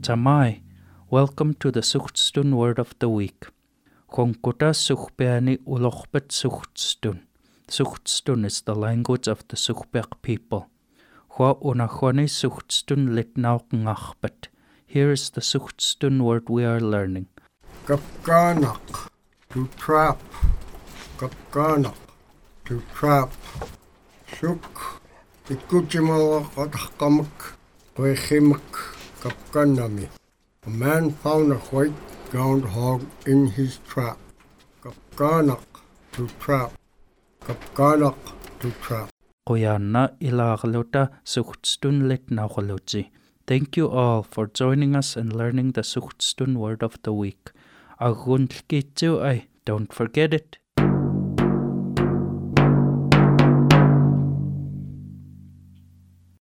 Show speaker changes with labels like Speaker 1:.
Speaker 1: Tamai, welcome to the Suhtstun Word of the Week. Khonkuta Sukhpeani Ulokhbet Suhtstun. Suhtstun is the language of the Sukhbek people. Hwa unachoni Suhtstun litnauk ngachbet. Here is the Suhtstun word we are learning.
Speaker 2: Kapkanak, to trap. Kapkanak, to trap. Suk, ikuchimalak atakamak, wechimak, kapkanami. A man found a white groundhog in his trap. Kapkanak, to trap. Kapkanak, to trap.
Speaker 1: Qoyanna ilagluta Suhtstun litnaukhaluji. Thank you all for joining us and learning the Suhtstun word of the week. Aguntlkitsu ay, don't forget it.